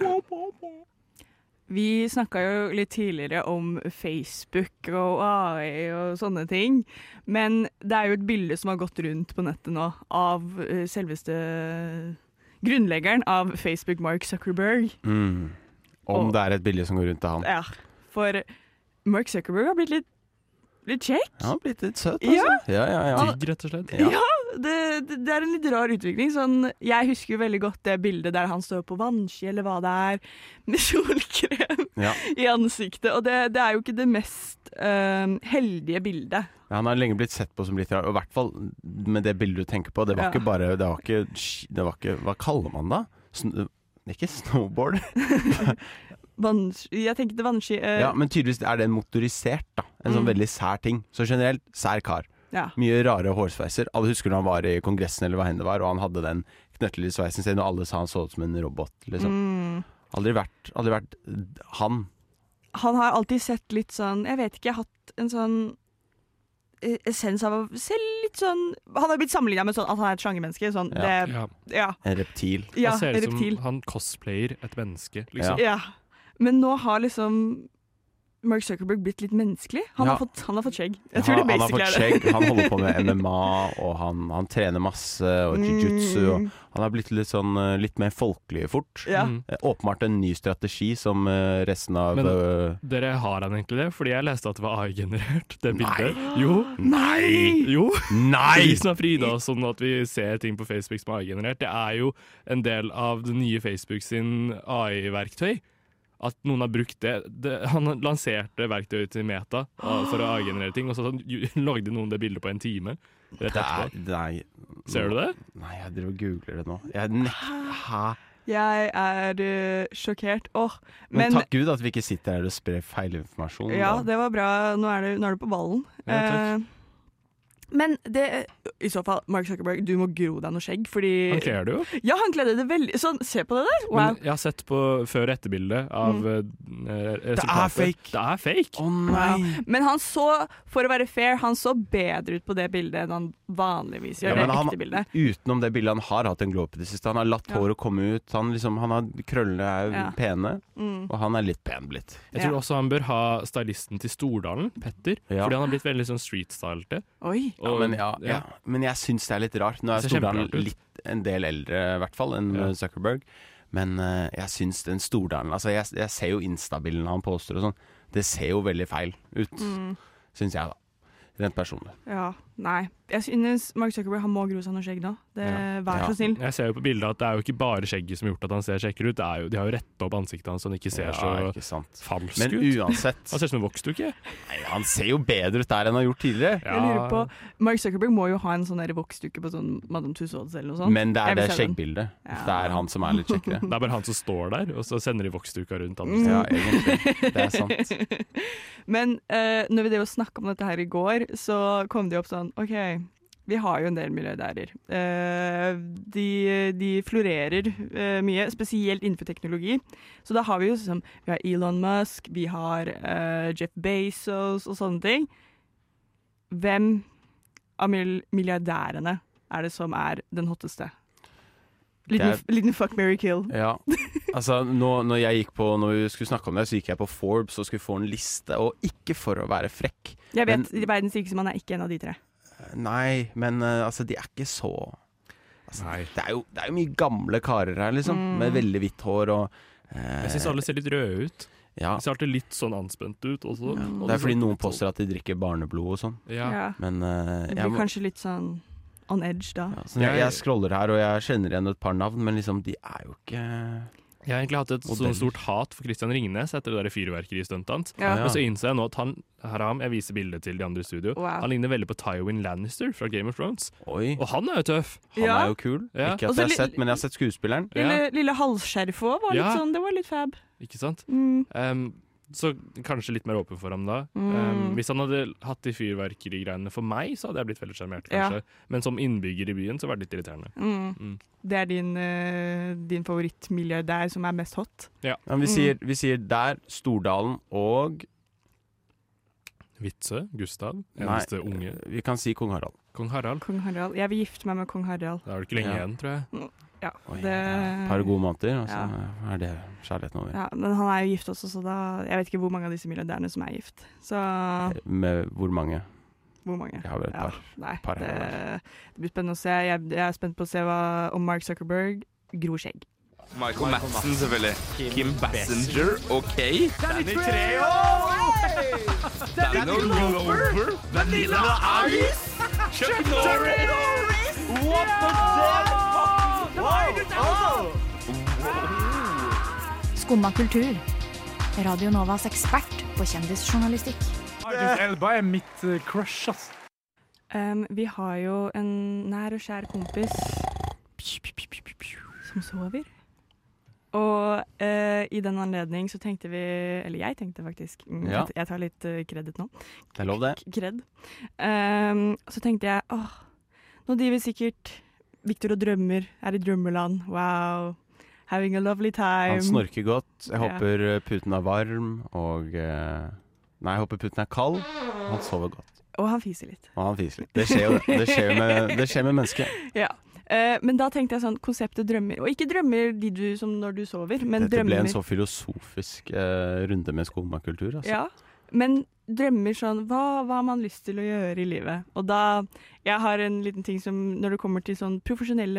Speaker 3: Vi snakka jo litt tidligere om Facebook og A I og sånne ting, men det er jo et bilde som har gått rundt på nettet nå av eh, selveste grunnleggeren av Facebook, Mark Zuckerberg.
Speaker 4: Mm. Om
Speaker 3: Og-
Speaker 4: det er et bilde som går rundt av han.
Speaker 3: Ja, for Mark Zuckerberg har blitt litt, litt kjekk.
Speaker 4: Han har blitt litt søt,
Speaker 3: Ja.
Speaker 4: altså. Ja, ja, ja.
Speaker 5: Digg, rett og slett.
Speaker 4: Ja.
Speaker 3: Ja, det, det, det er en litt rar utvikling. Sånn, jeg husker jo veldig godt det bildet der han står på vannski, eller hva det er, med solkrem
Speaker 4: Ja.
Speaker 3: i ansiktet. Og det, det er jo ikke det mest øhm, heldige bildet.
Speaker 4: Ja, han har lenge blitt sett på som litt rar, og i hvert fall med det bildet du tenker på. Det var
Speaker 3: Ja.
Speaker 4: ikke bare det var ikke, ski- det var ikke Hva kaller man det? Sn ikke snowboard?
Speaker 3: Vannski, jeg tenkte vannski øh,
Speaker 4: Ja, men tydeligvis er det motorisert, da. En sånn
Speaker 3: Mm.
Speaker 4: veldig sær ting. Så generelt sær kar.
Speaker 3: ja.
Speaker 4: Mye rare hårsveiser. Alle husker når han var i Kongressen eller hva enn det var, og han hadde den knøttelige sveisen sin, og alle sa han så ut som en robot. Liksom.
Speaker 3: Mm.
Speaker 4: Aldri vært, aldri vært han.
Speaker 3: Han har alltid sett litt sånn, jeg vet ikke, hatt en sånn eh, essens av å se litt sånn. Han har blitt sammenlignet med sånn at han er et slangemenneske. Sånn,
Speaker 4: Ja.
Speaker 3: det,
Speaker 5: Ja.
Speaker 3: ja,
Speaker 4: En reptil.
Speaker 3: ja,
Speaker 5: han ser ut
Speaker 3: reptil.
Speaker 5: som han cosplayer et menneske, liksom.
Speaker 3: Ja. Men nå har liksom Mark Zuckerberg blitt litt menneskelig. Han,
Speaker 4: Ja.
Speaker 3: har, fått, han har fått skjegg. Jeg
Speaker 4: Han,
Speaker 3: tror det
Speaker 4: han har
Speaker 3: basically
Speaker 4: fått
Speaker 3: er det.
Speaker 4: skjegg, han holder på med M M A, og han, han trener masse, og jiu-jitsu. Og
Speaker 3: Mm.
Speaker 4: han har blitt litt, sånn, eh, litt mer folkelig fort.
Speaker 3: Ja.
Speaker 5: Mm.
Speaker 4: Eh, Åpenbart en ny strategi som eh, resten av
Speaker 5: Men-
Speaker 4: eh,
Speaker 5: Dere har han egentlig det? Fordi jeg leste at det var A I-generert, det bildet. Jo.
Speaker 4: Nei!
Speaker 5: Jo.
Speaker 4: Nei!
Speaker 5: Vi som har fryda oss sånn at vi ser ting på Facebook som er A I-generert, det er jo en del av det nye Facebook sin A I-verktøy. At noen har brukt det. det han lanserte verktøyet til Meta uh, for å A I-generere ting, og så ju- lagde noen det bildet på en time. Rett
Speaker 4: Det
Speaker 5: etterpå.
Speaker 4: er, nei.
Speaker 5: Ser du det?
Speaker 4: Nei, jeg driver og googler det nå. Jeg nek Hæ?
Speaker 3: Jeg er uh, sjokkert. Åh,
Speaker 4: Men,
Speaker 3: men,
Speaker 4: takk Gud at vi ikke sitter her og sprer feilinformasjon.
Speaker 3: ja,
Speaker 4: da.
Speaker 3: det var bra. Nå er du, nå er du på ballen.
Speaker 5: Ja, takk.
Speaker 3: Eh, men det, i så fall, Mark Zuckerberg, du må gro deg noe skjegg, fordi
Speaker 5: Han kler det jo.
Speaker 3: Ja, han kledde det veldig Sånn, se på det der! Wow.
Speaker 5: Men jeg har sett på før- og etterbildet av mm. resultatet.
Speaker 4: fake.
Speaker 5: Det er fake!
Speaker 4: Å nei!
Speaker 3: Men han så, for å være fair, han så bedre ut på det bildet enn han vanligvis gjør.
Speaker 4: Ja,
Speaker 3: det
Speaker 4: men han,
Speaker 3: ekte bildet.
Speaker 4: utenom det bildet, han har hatt en glow up i det siste. Han har latt
Speaker 3: Ja.
Speaker 4: håret komme ut. Han, liksom, han har Krøllene er
Speaker 3: Ja.
Speaker 4: pene,
Speaker 3: Mm.
Speaker 4: og han er litt pen blitt.
Speaker 5: Jeg tror
Speaker 3: Ja.
Speaker 5: også han bør ha stylisten til Stordalen, Petter.
Speaker 4: Ja.
Speaker 5: Fordi han har blitt veldig sånn street-stylte.
Speaker 3: Oi.
Speaker 4: Ja, men, ja, ja. men jeg syns det er litt rart. Nå er
Speaker 5: Det ser
Speaker 4: Stordalen
Speaker 5: kjemperart ut.
Speaker 4: litt en del eldre, i hvert fall, enn
Speaker 5: Ja.
Speaker 4: Zuckerberg. Men uh, jeg syns den Stordalen Altså, jeg, jeg ser jo Insta-bildene han påstår og sånn. Det ser jo veldig feil ut, mm. syns jeg, da. Rent personlig.
Speaker 3: Ja, nei. Jeg synes Mark Zuckerberg han må gro seg noe skjegg nå. Det ja. Vær så snill.
Speaker 5: Jeg ser jo på bildet at det er jo ikke bare skjegget som har gjort at han ser kjekkere ut. Det er jo, de har jo rettet opp ansiktet hans så han ikke ser ja, så ikke falsk
Speaker 4: Men
Speaker 5: ut.
Speaker 4: Men uansett
Speaker 5: Han ser ut som en voksdukke.
Speaker 4: Nei, han ser jo bedre ut der enn han har gjort tidligere.
Speaker 3: Ja. Jeg lurer på Mark Zuckerberg må jo ha en sånn der voksdukke på sånn Madame Tussauds eller noe sånt.
Speaker 4: Men det er det skjeggbildet. Ja. Det er han som er litt kjekkere.
Speaker 5: Det er bare han som står der, og så sender de voksdukka rundt andre.
Speaker 4: Mm. Ja, egentlig. Det er sant.
Speaker 3: Men uh, når vi det å snakke om dette her i går, så kom det opp sånn, ok, vi har jo en del milliardærer. Uh, de, de florerer uh, mye, spesielt innenfor teknologi. Så da har vi jo sånn, vi har Elon Musk, vi har uh, Jeff Bezos og sånne ting. Hvem av milliardærene er det som er den hotteste? Liten, er, liten fuck, marry, kill.
Speaker 4: Ja, altså nå, når jeg gikk på Når vi skulle snakke om det, så gikk jeg på Forbes og skulle få en liste, og ikke for å være frekk.
Speaker 3: Jeg vet, men, verdens rikeste mann er ikke en av de tre.
Speaker 4: Nei, men uh, altså, de er ikke så altså, det, er jo, det er jo mye gamle karer her, liksom, mm. med veldig hvitt hår og uh,
Speaker 5: Jeg synes alle ser litt røde ut.
Speaker 4: Ja.
Speaker 5: De ser alltid litt sånn anspent ut også.
Speaker 4: Ja. Det er fordi noen påstår at de drikker barneblod og sånn.
Speaker 5: Ja.
Speaker 3: Ja.
Speaker 4: Men uh,
Speaker 3: det blir kanskje litt sånn on edge da.
Speaker 4: Ja, så jeg, jeg scroller her, og jeg kjenner igjen et par navn, men liksom, de er jo ikke
Speaker 5: Jeg har egentlig hatt et sånn stort hat for Christian Ringnes etter det der fyrverkeristuntet hans.
Speaker 3: Ja.
Speaker 5: Men så innser jeg nå at han, Haram, jeg viser bildet til de andre i studio, wow. Han ligner veldig på Tywin Lannister fra Game of Thrones.
Speaker 4: Oi.
Speaker 5: Og han er jo tøff.
Speaker 4: Han
Speaker 3: ja.
Speaker 4: er jo kul. Ja. Ikke at jeg har sett, men jeg har sett skuespilleren.
Speaker 3: Lille, lille halsskjerf også var litt ja. Sånn, det var litt fab.
Speaker 5: Ikke sant?
Speaker 3: Mm.
Speaker 5: Um, Så kanskje litt mer åpen for ham da. Mm. Um, hvis han hadde hatt de fyrverkerigreiene for meg, så hadde jeg blitt veldig sjarmert, kanskje. Ja. Men som innbygger i byen, så var det litt irriterende.
Speaker 3: Mm. Mm. Det er din, uh, din favorittmilliardær som er mest hot?
Speaker 5: Ja.
Speaker 4: ja vi, sier, vi sier der Stordalen og
Speaker 5: Witzøe, Gustav, eneste
Speaker 4: Nei,
Speaker 5: unge.
Speaker 4: Vi kan si Kong Harald.
Speaker 5: Kong Harald.
Speaker 3: Kong Harald. Jeg vil gifte meg med Kong Harald.
Speaker 5: Da er det ikke lenge
Speaker 4: ja.
Speaker 5: igjen, tror jeg.
Speaker 3: Ja,
Speaker 4: Oi,
Speaker 3: det...
Speaker 4: Et par gode måneder, og så
Speaker 3: ja.
Speaker 4: er det kjærligheten over.
Speaker 3: Ja, men han er jo gift også, så da... Jeg vet ikke hvor mange av disse milliardærene som er gift. Så...
Speaker 4: Med hvor mange?
Speaker 3: Hvor mange?
Speaker 4: Jeg har vel et par.
Speaker 3: Ja, nei,
Speaker 4: par
Speaker 3: det, det blir spennende å se. Jeg, jeg er spent på å se hva, om Mark Zuckerberg gror skjegg.
Speaker 1: Michael Madsen, selvfølgelig. Kim, Kim Basinger, OK.
Speaker 8: Danny Trejo!
Speaker 1: Danny Glover! Vanilla Ice! Chuck Norris! What the fuck?
Speaker 9: Skumma kultur. Radio Novas ekspert på kjendisjournalistikk.
Speaker 8: Idris Elba er mitt uh, crush, ass.
Speaker 3: Um, vi har jo en nær og kjær kompis som sover. Og uh, i den anledning så tenkte vi, eller jeg tenkte faktisk,
Speaker 4: ja.
Speaker 3: jeg, jeg tar litt uh, kreditt nå.
Speaker 4: Det er lov det.
Speaker 3: Kred. Um, så tenkte jeg, åh, nå driver sikkert Victor og drømmer, er i drømmeland, wow, having a lovely time.
Speaker 4: Han snorker godt, jeg håper ja. Puten er varm, og uh, nei, jeg håper puten er kald, han sover godt.
Speaker 3: Og han fiser litt.
Speaker 4: Og han fiser litt, det skjer jo det skjer med, det skjer med mennesket.
Speaker 3: Ja. Uh, men da tenkte jeg sånn, konseptet drømmer, og ikke drømmer de du som når du sover, men
Speaker 4: Dette
Speaker 3: drømmer.
Speaker 4: Dette ble en så filosofisk uh, runde med skummakultur, altså.
Speaker 3: Ja, men drømmer sånn, hva, hva har man lyst til å gjøre i livet? Og da, jeg har en liten ting som, når det kommer til sånn profesjonelle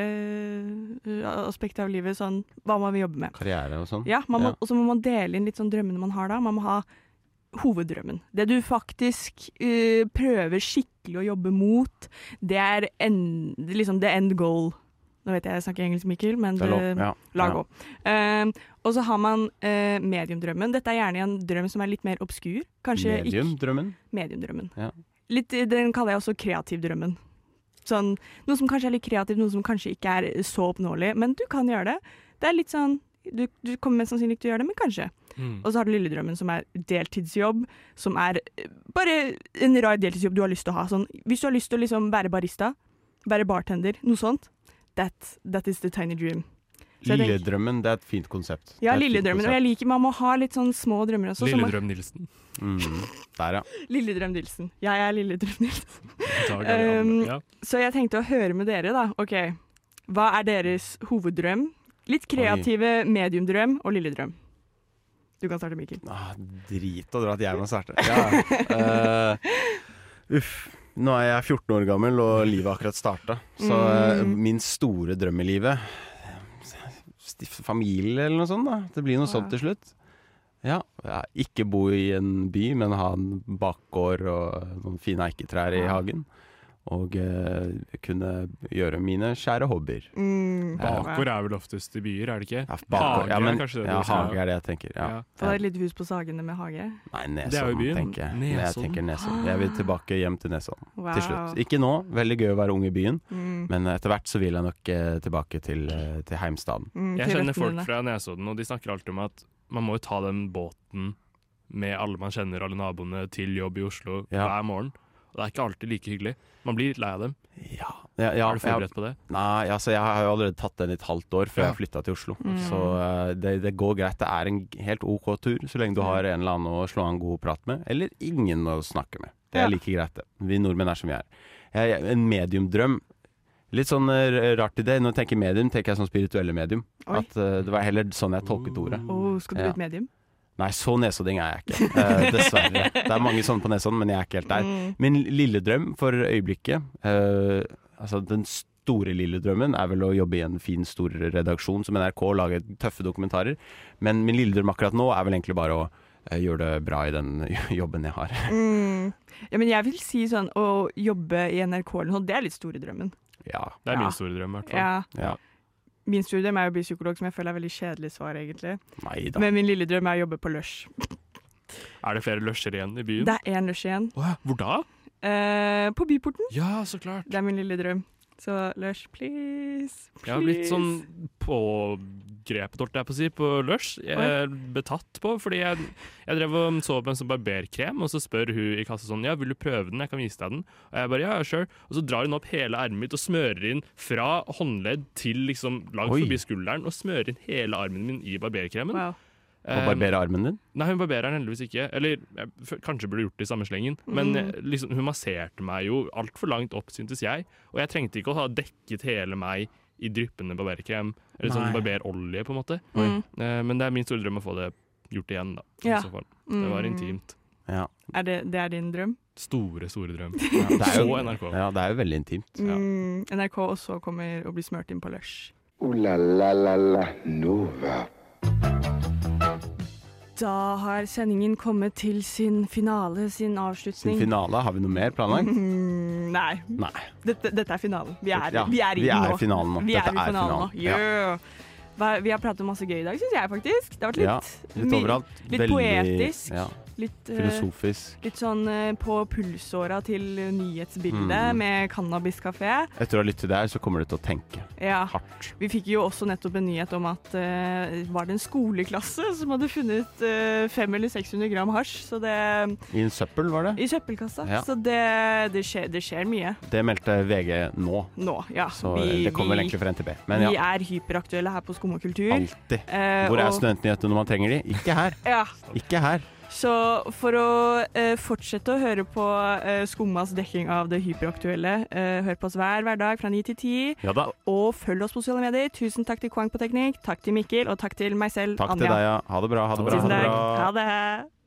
Speaker 3: uh, aspekter av livet, sånn, hva man vil jobbe med.
Speaker 4: Karriere og sånn.
Speaker 3: Ja, man må,
Speaker 4: ja.
Speaker 3: og så må man dele inn litt sånn drømmene man har da, man må ha hoveddrømmen. Det du faktisk uh, prøver skikkelig å jobbe mot, det er end, liksom the end goal. Nå vet jeg jeg snakker engelsk, Mikkel, men det,
Speaker 4: det ja.
Speaker 3: la gå.
Speaker 4: Ja.
Speaker 3: Um, og så har man uh, mediumdrømmen. Dette er gjerne en drøm som er litt mer obskur. Kanskje
Speaker 4: mediumdrømmen?
Speaker 3: Mediumdrømmen.
Speaker 4: Ja.
Speaker 3: Litt, den kaller jeg også kreativdrømmen. Sånn, noe som kanskje er litt kreativt, noe som kanskje ikke er så oppnåelig, men du kan gjøre det. Det er litt sånn, du, du kommer mest sannsynlig til å gjøre det, men kanskje. Mm. Og så har du lille drømmen som er deltidsjobb, som er bare en rar deltidsjobb du har lyst til å ha. Sånn, hvis du har lyst til å liksom være barista, være bartender, noe sånt, that, that is the tiny dream.
Speaker 4: Lille drømmen, det er et fint konsept.
Speaker 3: Ja, lille drømmen, og jeg liker, man må ha litt sånn små drømmer også.
Speaker 5: Lille drøm Nilsen.
Speaker 4: Mm, der ja.
Speaker 3: Lille drøm Nilsen. Jeg er lille drøm Nilsen.
Speaker 5: um, ja.
Speaker 3: Så jeg tenkte å høre med dere da. Ok, hva er deres hoveddrøm? Litt kreative Oi. Mediumdrøm og lille drøm. Du kan starte, Mikkel.
Speaker 4: Ah, drit å dra at jeg må starte. Ja. uh, uff. Nå er jeg fjorten år gammel, og livet har akkurat startet. Så uh, min store drøm i livet stifte familie eller noe sånt da. Det blir noe sånt til slutt. Ja, ja, ikke bo i en by, men ha en bakgård og noen fine eiketrær i hagen. Og uh, kunne gjøre mine kjære hobbyer.
Speaker 3: Mm,
Speaker 5: bakgård er vel oftest i byer, er det ikke?
Speaker 4: Ja, bakgård, ja, men,
Speaker 5: er kanskje det
Speaker 4: ja,
Speaker 5: du
Speaker 4: hage er det jeg tenker. Ja.
Speaker 5: Ja.
Speaker 3: Og det er et lite hus på Sagene med hage.
Speaker 4: Nei,
Speaker 5: Det er jo i
Speaker 4: Nesodden,
Speaker 5: byen.
Speaker 4: tenker jeg.
Speaker 5: Nesodden.
Speaker 4: Jeg tenker Nesodden. Jeg vil tilbake hjem til Nesodden
Speaker 3: Wow.
Speaker 4: til slutt. Ikke nå, veldig gøy å være ung i byen,
Speaker 3: Mm.
Speaker 4: men etter hvert så vil jeg nok uh, tilbake til, uh, til heimstaden.
Speaker 3: Mm,
Speaker 5: Jeg
Speaker 3: til
Speaker 5: kjenner
Speaker 3: røttene
Speaker 5: folk
Speaker 3: dine.
Speaker 5: fra Nesodden, og de snakker alltid om at man må jo ta den båten med alle man kjenner, alle naboene, til jobb i Oslo
Speaker 4: Ja.
Speaker 5: hver morgen. Og det er ikke alltid like hyggelig. Man blir litt lei av dem.
Speaker 4: Ja, ja, ja,
Speaker 5: er du forberedt på det?
Speaker 4: Nei, altså jeg har jo allerede tatt den i et halvt år før
Speaker 5: Ja.
Speaker 4: jeg flyttet til Oslo.
Speaker 3: Mm.
Speaker 4: Så uh, det, det går greit. Det er en helt ok tur, så lenge du har en eller annen å slå en god prat med, eller ingen å snakke med. Det er
Speaker 3: Ja.
Speaker 4: like greit det. Vi nordmenn er som vi er. Jeg, en mediumdrøm. Litt sånn uh, rart i det. Når jeg tenker medium, tenker jeg sånn spirituelle medium.
Speaker 3: Oi.
Speaker 4: At uh, det var heller sånn jeg tolket ordet.
Speaker 3: Åh, skal du bli
Speaker 4: Ja.
Speaker 3: et medium?
Speaker 4: Nei, så nesodding er jeg ikke. Eh, dessverre. Det er mange sånne på Nesodden, men jeg er ikke helt der.
Speaker 3: Mm.
Speaker 4: Min lille drøm for øyeblikket, eh, altså den store lille drømmen, er vel å jobbe i en fin, stor redaksjon som N R K og lage tøffe dokumentarer. Men min lille drøm akkurat nå er vel egentlig bare å eh, gjøre det bra i den jobben jeg har.
Speaker 3: Mm. Ja, men jeg vil si sånn, å jobbe i N R K eller noe, det er litt store drømmen.
Speaker 4: Ja.
Speaker 5: Det er
Speaker 3: Ja.
Speaker 5: min store drøm, i hvert fall.
Speaker 3: Ja.
Speaker 4: ja.
Speaker 3: Min store drøm er å bli psykolog, som jeg føler er veldig kjedelig svar, egentlig.
Speaker 4: Nei da.
Speaker 3: Men min lille drøm er å jobbe på Lush.
Speaker 5: Er det flere lusher igjen i byen?
Speaker 3: Det er én Lush igjen.
Speaker 5: Åh, hvor da?
Speaker 3: Eh, på Byporten.
Speaker 5: Ja, så klart.
Speaker 3: Det er min lille drøm. Så Lush, please. please.
Speaker 5: Jeg har blitt sånn pågrepet, holdt jeg på å si, på Lush. Jeg er betatt på, fordi jeg, jeg drev og så på en sånn barberkrem, og så spør hun i kassa sånn, ja, vil du prøve den? Jeg kan vise deg den. Og jeg bare, ja, sure. Og så drar hun opp hele armen mitt og smører inn fra håndledd til liksom langt
Speaker 4: Oi.
Speaker 5: forbi skulderen, og smører inn hele armen min i barberkremen.
Speaker 3: Wow.
Speaker 4: Og barbere armen din?
Speaker 5: Nei, hun barberer den heldigvis ikke. Eller jeg, f- kanskje burde gjort det i samme slengen. Men
Speaker 3: Mm.
Speaker 5: eh, liksom, hun masserte meg jo altfor langt opp, syntes jeg. Og jeg trengte ikke å ha dekket hele meg i dryppende barberkrem. Eller sånn
Speaker 4: Nei.
Speaker 5: barberolje, på en måte.
Speaker 3: Mm.
Speaker 5: Eh, men det er min store drøm å få det gjort igjen, da. I
Speaker 3: Ja.
Speaker 5: så fall. Det var
Speaker 3: Mm.
Speaker 5: intimt.
Speaker 4: Ja.
Speaker 3: Er det, det er din drøm?
Speaker 5: Store, store drøm.
Speaker 4: ja. Det er jo,
Speaker 5: Så N R K.
Speaker 4: ja, det er jo veldig intimt.
Speaker 3: Mm. N R K også kommer å bli smørt inn på Lush.
Speaker 2: Ooh la la la la Nova.
Speaker 3: Da har sendingen kommet til sin finale, sin
Speaker 4: Sin
Speaker 3: avslutning.
Speaker 4: finale, har vi noe mer planlagt?
Speaker 3: Mm, nei,
Speaker 4: Nei.
Speaker 3: dette, dette er finalen. Vi er,
Speaker 4: Ja,
Speaker 3: vi er i
Speaker 4: vi
Speaker 3: den
Speaker 4: er
Speaker 3: nå.
Speaker 4: finalen nå.
Speaker 3: Vi
Speaker 4: Dette
Speaker 3: er i
Speaker 4: er
Speaker 3: finalen nå.
Speaker 4: finalen. Ja.
Speaker 3: Yeah. Hva- Vi har pratet om masse gøy i dag, syns jeg faktisk. Det har vært
Speaker 4: Ja,
Speaker 3: litt,
Speaker 4: litt
Speaker 3: my-
Speaker 4: overalt.
Speaker 3: litt
Speaker 4: Veldig,
Speaker 3: poetisk.
Speaker 4: Ja,
Speaker 3: Litt, eh,
Speaker 4: filosofisk.
Speaker 3: litt sånn eh, på pulsåra til nyhetsbildet
Speaker 4: Mm.
Speaker 3: med cannabiskafé.
Speaker 4: Etter å ha lyttet til det her, så kommer du til å tenke
Speaker 3: Ja.
Speaker 4: hardt.
Speaker 3: Vi fikk jo også nettopp en nyhet om at eh, var det en skoleklasse som hadde funnet eh, fem eller seks hundre gram hasj så det,
Speaker 4: I en søppel, var det?
Speaker 3: i søppelkassa.
Speaker 4: Ja.
Speaker 3: Så det, det, skjer, det skjer mye
Speaker 4: Det meldte V G nå,
Speaker 3: nå. Ja.
Speaker 4: så
Speaker 3: Vi-
Speaker 4: det kommer vel
Speaker 3: vi-
Speaker 4: egentlig fra N T B. Men
Speaker 3: Vi
Speaker 4: ja,
Speaker 3: er hyperaktuelle her på Skum og kultur.
Speaker 4: alltid.
Speaker 3: Eh,
Speaker 4: Hvor er
Speaker 3: og-
Speaker 4: studentnyhetene når man trenger de? Ikke her.
Speaker 3: Ja.
Speaker 4: Ikke her.
Speaker 3: Så for å eh, fortsette å høre på eh, Skummas dekking av det hyperaktuelle, eh, hør på oss hver hverdag fra ni til ti,
Speaker 4: Ja da.
Speaker 3: og følg oss på sosiale medier. Tusen takk til Kwang på teknikk, takk til Mikkel, og takk til meg selv,
Speaker 4: Takk
Speaker 3: Anja.
Speaker 4: til deg, ja. Ha det bra. Ha det bra.
Speaker 3: Tusen
Speaker 4: Ha det
Speaker 3: takk.
Speaker 4: bra.
Speaker 3: Ha det.